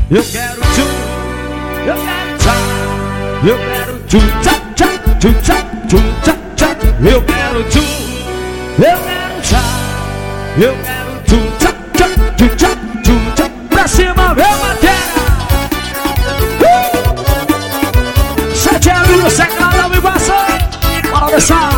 Eu quero tchu, eu quero tchá, eu quero tchu tchá tchá, tchu tchá, tchu tchá tchá. Eu quero tchu, eu quero tchá, eu quero tchu tchá tchá, tchu tchá, tchu tchá. Pra cima, meu matéria. 7 anos, secada, me passou. Bora deixar.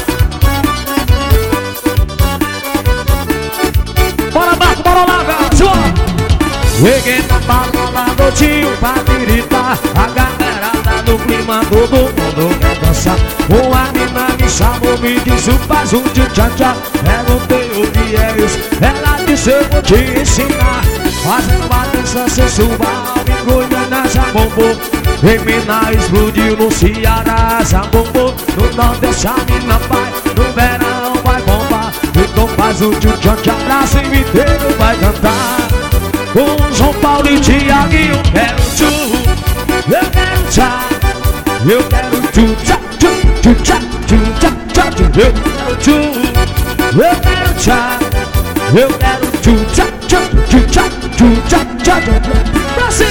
Bora Marco, bora lá, velho. Cheguei na balada do tio pra gritar. A galera no clima, todo mundo quer dançar. Uma mina me chamou, me disse faz um tchá-tchá. Perguntei o que é isso, ela disse eu vou te ensinar. Fazendo uma dança sensual, em Goiânia já bombou. Em Minas explodiu, no Ceará já bombou. No Nordeste a mina vai, no verão vai bombar. Então faz o tchá-tchá, Brasil inteiro vai cantar. Com João Paulo e Thiaguinho, eu quero tchu, eu quero tchá, eu quero tchu tchá, tchu tchá, tchu tchá, tchá, tchu. Eu quero tchu, eu quero tchá, eu quero tchu tchá, tchu tchá, tchu tchá, tchá, tchu. Brasil!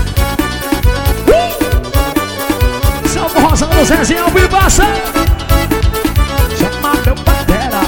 Salve Rosana do Zezinho, ao vivo, chama meu patera.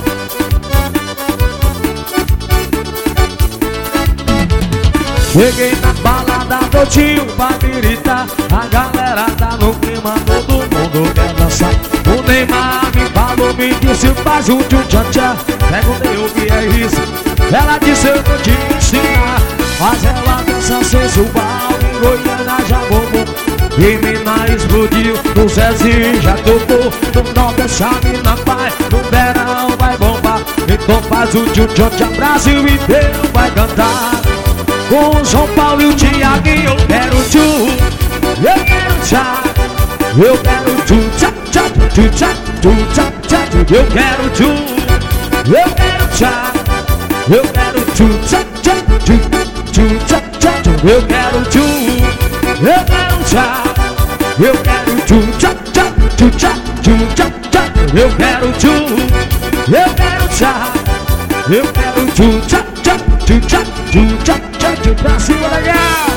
Cheguei na balada do tio pra gritar. A galera tá no clima, todo mundo quer dançar. O Neymar me falou, me disse faz um tchu-tchá-tchá. Perguntei o que é isso, ela disse eu vou te ensinar. Faz ela dança sensual, em Goiânia já bombou. Em Minas explodiu, no Zezinho já tocou. No Nordeste a mina vai, no verão vai bombar. Então faz o tchu-tchá-tchá, Brasil inteiro vai cantar. Com João Paulo e o Thiaguinho, eu quero tchu, eu quero tchá, eu quero tchu tchá tchá, tchu tchá, tchu tchá tchá. Eu quero tchu, eu quero tchá, eu quero tchu tchá tchá, tchu tchá tchá. Eu quero tchu, eu quero tchá, eu quero tchu tchá tchá, tchu tchá, tchu tchá tchá. Eu quero tchu, eu quero tchá, eu quero tchu tchá tchá, tchu tchá, tchu tchá. Pra cima, legal!